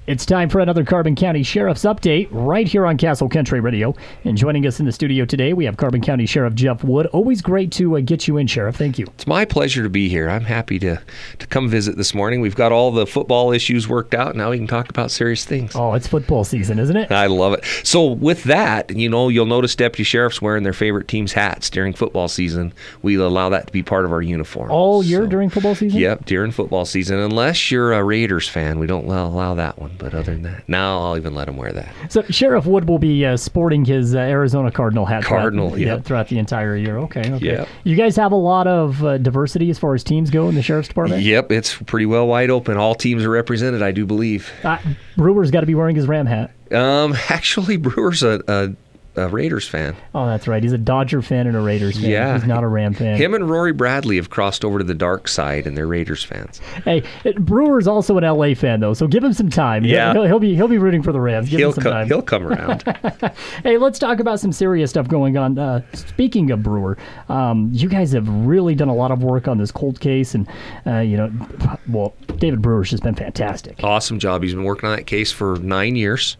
It's time for another Carbon County Sheriff's Update right here on Castle Country Radio. And joining us in the studio today, we have Carbon County Sheriff Jeff Wood. Always great to get you in, Sheriff. Thank you. It's my pleasure to be here. I'm happy to come visit this morning. We've got all the football issues worked out. Now we can talk about serious things. Oh, it's football season, isn't it? I love it. So with that, you'll notice deputy sheriffs wearing their favorite team's hats during football season. We allow that to be part of our uniform. All year during football season? Yep, during football season. Unless you're a Raiders fan, we don't allow that one. But other than that, now I'll even let them wear that. So Sheriff Wood will be sporting his Arizona Cardinal hat throughout the entire year. Okay. Yep. You guys have a lot of diversity as far as teams go in the Sheriff's Department? Yep, it's pretty well wide open. All teams are represented, I do believe. Brewer's got to be wearing his Ram hat. Actually, Brewer's a Raiders fan. Oh, that's right. He's a Dodger fan and a Raiders fan. Yeah. He's not a Ram fan. Him and Rory Bradley have crossed over to the dark side, and they're Raiders fans. Hey, Brewer's also an LA fan, though, so give him some time. Yeah. He'll be rooting for the Rams. Give him some time. He'll come around. Hey, let's talk about some serious stuff going on. Speaking of Brewer, you guys have really done a lot of work on this cold case, and, David Brewer's just been fantastic. Awesome job. He's been working on that case for 9 years.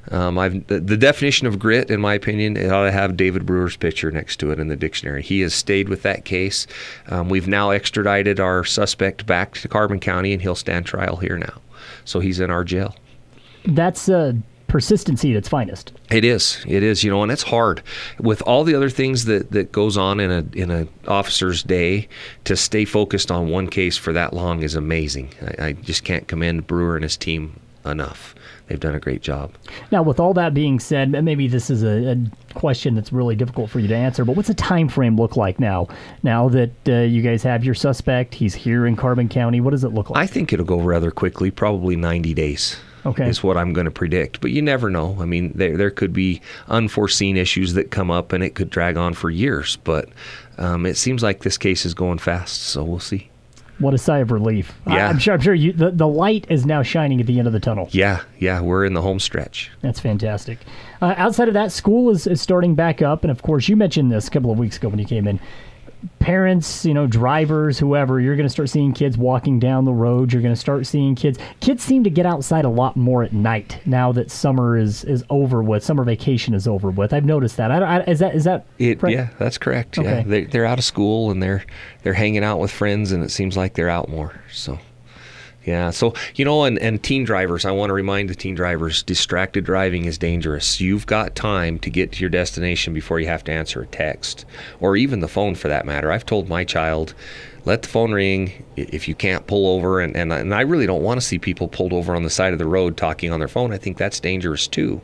The definition of grit, in my opinion, it ought to have David Brewer's picture next to it in the dictionary. He has stayed with that case. We've now extradited our suspect back to Carbon County, and he'll stand trial here now. So he's in our jail. That's persistency at its finest. It is, and it's hard with all the other things that goes on in a officer's day. To stay focused on one case for that long is amazing. I just can't commend Brewer and his team enough. They've done a great job. Now, with all that being said, maybe this is a question that's really difficult for you to answer, but what's the time frame look like now? Now that you guys have your suspect, he's here in Carbon County, what does it look like? I think it'll go rather quickly, probably 90 days. Okay. Is what I'm going to predict. But you never know. I mean, there could be unforeseen issues that come up, and it could drag on for years. But it seems like this case is going fast, so we'll see. What a sigh of relief. Yeah. I'm sure the light is now shining at the end of the tunnel. Yeah, we're in the home stretch. That's fantastic. Outside of that, school is starting back up, and of course, you mentioned this a couple of weeks ago when you came in. Parents, drivers, whoever, you're going to start seeing kids walking down the road. You're going to start seeing kids. Kids seem to get outside a lot more at night now that summer is over with. Summer vacation is over with. I've noticed that. Is that correct? Yeah, that's correct. Okay. Yeah, they're out of school and they're hanging out with friends, and it seems like they're out more. So. Yeah, so, and teen drivers, I want to remind the teen drivers, distracted driving is dangerous. You've got time to get to your destination before you have to answer a text, or even the phone for that matter. I've told my child, let the phone ring if you can't pull over, and I really don't want to see people pulled over on the side of the road talking on their phone. I think that's dangerous too.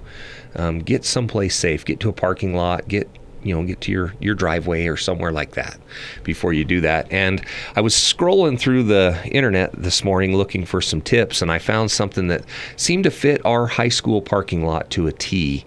Get someplace safe, get to a parking lot, get to your driveway or somewhere like that before you do that. And I was scrolling through the internet this morning looking for some tips, and I found something that seemed to fit our high school parking lot to a T.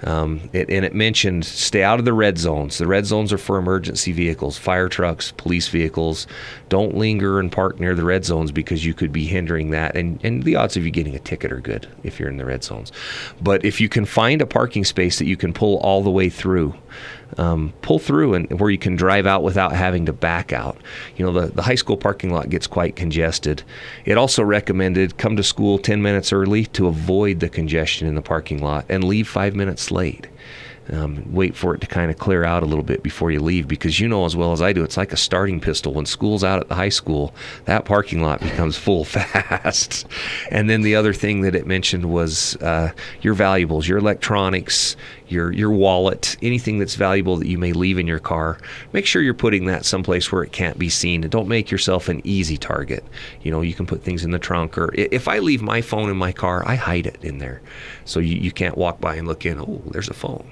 It mentioned stay out of the red zones. The red zones are for emergency vehicles, fire trucks, police vehicles. Don't linger and park near the red zones because you could be hindering that. And the odds of you getting a ticket are good if you're in the red zones. But if you can find a parking space that you can pull all the way through, pull through and where you can drive out without having to back out. The high school parking lot gets quite congested. It also recommended come to school 10 minutes early to avoid the congestion in the parking lot and leave 5 minutes late. Wait for it to kind of clear out a little bit before you leave, because as well as I do, it's like a starting pistol. When school's out at the high school, that parking lot becomes full fast. And then the other thing that it mentioned was your valuables, your electronics, your wallet, anything that's valuable that you may leave in your car. Make sure you're putting that someplace where it can't be seen, and don't make yourself an easy target. You can put things in the trunk, or if I leave my phone in my car, I hide it in there. So you can't walk by and look in, oh, there's a phone,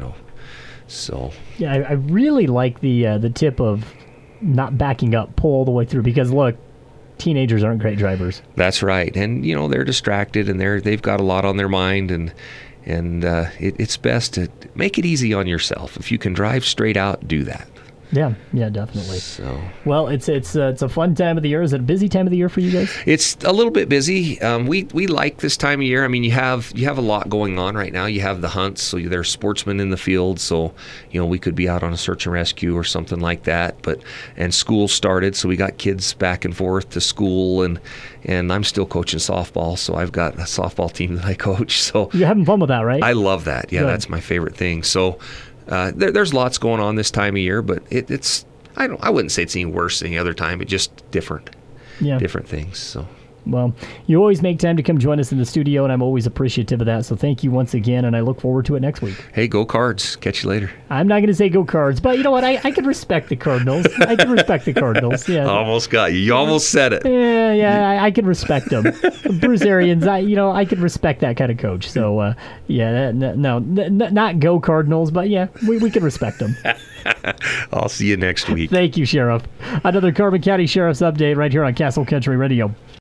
So. Yeah, I really like the tip of not backing up, pull all the way through, because look, teenagers aren't great drivers. That's right. And, they're distracted, and they've got a lot on their mind, and it's best to make it easy on yourself. If you can drive straight out, do that. Yeah, definitely. So Well, it's a fun time of the year. Is it a busy time of the year for you guys? it's a little bit busy. We like this time of year. I mean, you have a lot going on right now. You have the hunts, so there's sportsmen in the field. So we could be out on a search and rescue or something like that. And school started, so we got kids back and forth to school, and I'm still coaching softball, so I've got a softball team that I coach. So You're having fun with that, right? I love that. Yeah, Good. That's my favorite thing. So there's lots going on this time of year, but it's I wouldn't say it's any worse than any other time. It's just different things. So. Well, you always make time to come join us in the studio, and I'm always appreciative of that. So thank you once again, and I look forward to it next week. Hey, go Cards. Catch you later. I'm not going to say go Cards, but you know what? I can respect the Cardinals. I can respect the Cardinals. Yeah. Almost got you. You almost said it. Yeah, I can respect them. Bruce Arians, I can respect that kind of coach. So, not go Cardinals, but yeah, we can respect them. I'll see you next week. Thank you, Sheriff. Another Carbon County Sheriff's Update right here on Castle Country Radio.